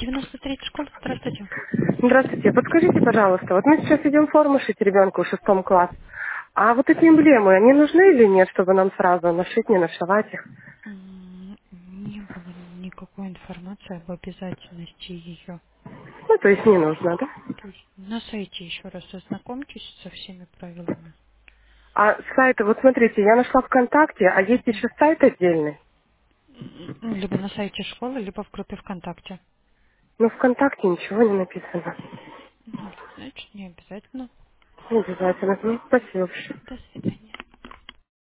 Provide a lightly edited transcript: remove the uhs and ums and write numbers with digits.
93 школа, здравствуйте. Здравствуйте. Подскажите, пожалуйста, вот мы сейчас идем форму шить ребенку в 6 класс. А вот эти эмблемы, они нужны или нет, чтобы нам сразу нашить, не нашивать их? Не было никакой информации об обязательности ее. Ну, то есть не нужно, да? То есть на сайте еще раз ознакомьтесь со всеми правилами. А сайты, вот смотрите, я нашла ВКонтакте, а есть Мгм. еще сайт отдельный. Либо на сайте школы, либо в группе ВКонтакте. Но ВКонтакте ничего не написано. Значит, не обязательно. Не обязательно. Ну, спасибо большое. До свидания.